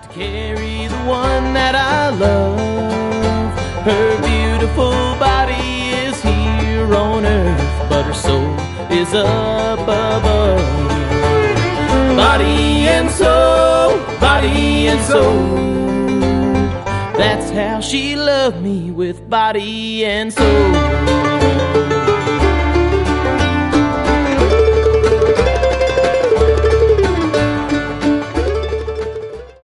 carry the one that I love. Her beautiful body is here on earth, but her soul is up above. Body and soul, body and soul. That's how she loved me, with body and soul.